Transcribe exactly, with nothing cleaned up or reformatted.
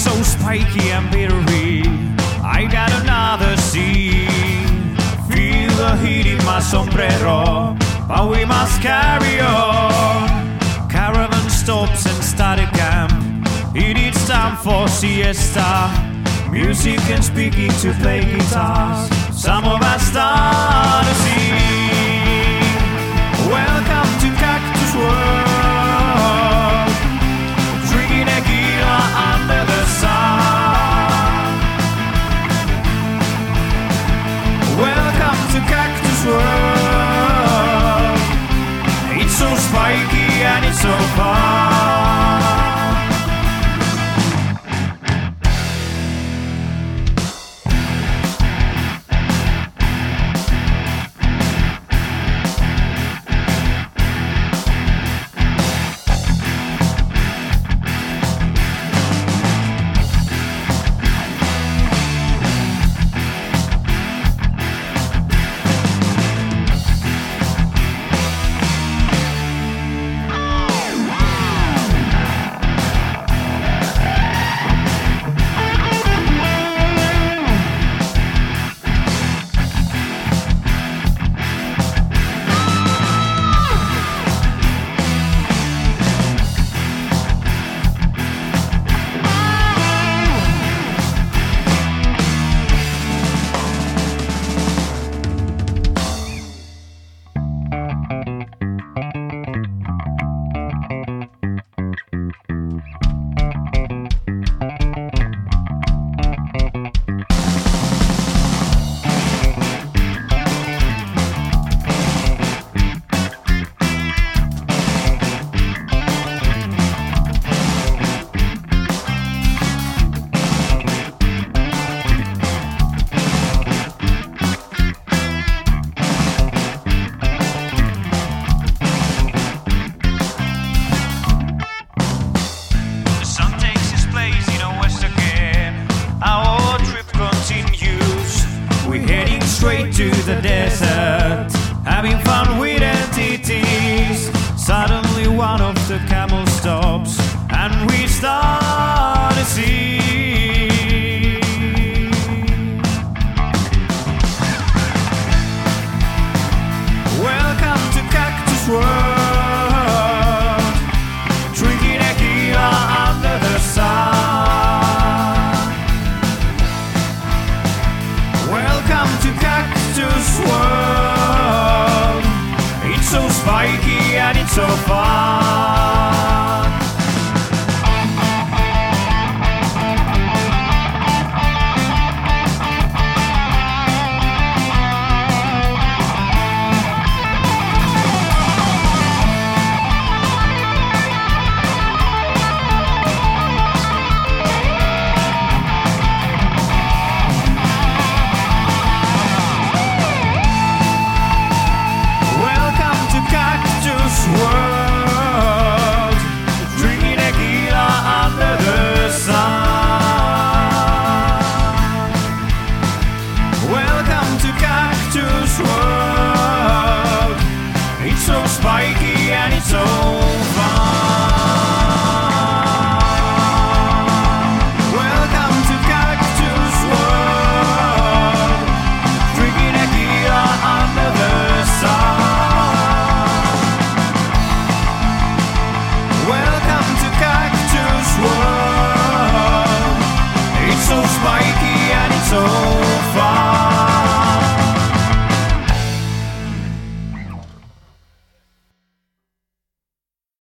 so spiky and bittery. I got another scene. Feel the heat in my sombrero, but we must carry on. Caravan stops and start a camp. It is time for siesta. Music and speaking to play guitars. Some of us start to sing. Welcome to Cactus World. Drinking tequila under the sun. Welcome to Cactus World. It's so spiky and it's so fun. Straight to the desert, having fun with entities. Suddenly one of the camels stops, and we start to see. Welcome to Cactus World. Drinking tequila under the sun. Welcome to Cactus World. It's so spiky and it's so fun. World, drinking tequila under the sun. Welcome to Cactus World. It's so spiky and it's so fun.